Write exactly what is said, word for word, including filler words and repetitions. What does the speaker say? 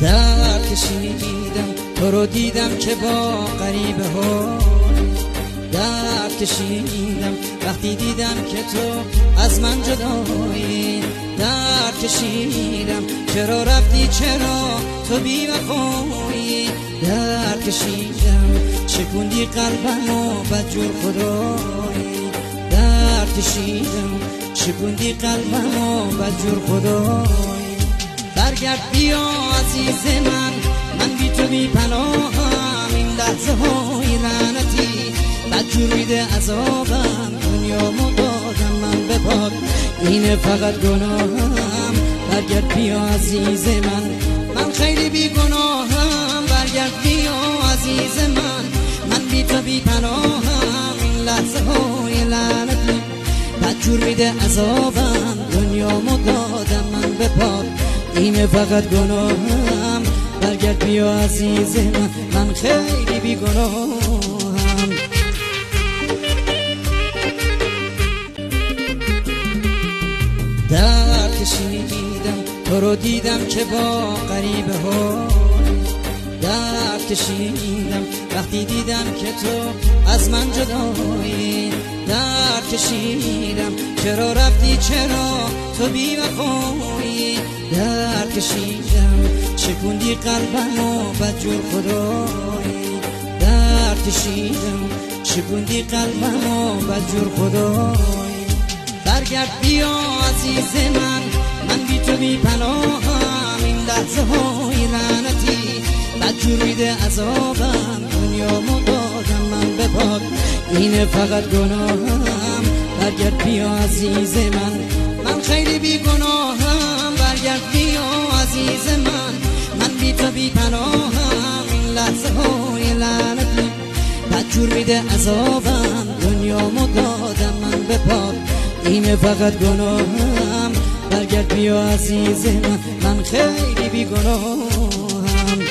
درد کشیدم تو رو دیدم که با غریبه ها، درد کشیدم وقتی دیدم که تو از من جدایی، درد کشیدم چرا رفتی چرا تو بی وفایی، درد کشیدم شکوندی قلبمو بدجور خدایی، درد کشیدم شکوندی قلبمو بدجور خدایی. برگرد بیا عزیز من، من بی تو بی پناهم، این لحظه های لعنتی بدجور میده عذابم، دنیامو دادم من به باد اینه فقط گناهم. برگرد بیا عزیز من، من خیلی بی گناهم، برگرد بیا عزیز من، من بی تو بی پناهم، این لحظه های لعنتی بدجور میده عذابم، دنیامو دادم من به پاد اینه فقط گناهم. برگرد بیا عزیز من، من خیلی بی گناهم. درد کشیدم تو رو دیدم که با غریبه ها، درد کشیدم وقتی دیدم که تو از من جدایی، درد کشیدم چرا رفتی چرا تو بی وفایی، درد کشیدم شکوندی قلبمو بدجور خدایی، درد کشیدم شکوندی قلبمو بدجور خدایی. برگرد بیا عزیز من، من بی تو بی پناهم، این لحظه های لعنتی بدجور میده عذابم، دنیامو دادم من به باد اینه فقط گناهم. برگرد بیا عزیز من، من خیلی بی گناهم، برگرد بیا عزیز من، من بی تو بی پناهم، این لحظه های لعنتی بدجور میده عذابم، دنیامو دادم من به پاد اینه فقط گناهم. برگرد بیا عزیز من، من خیلی بی گناهم.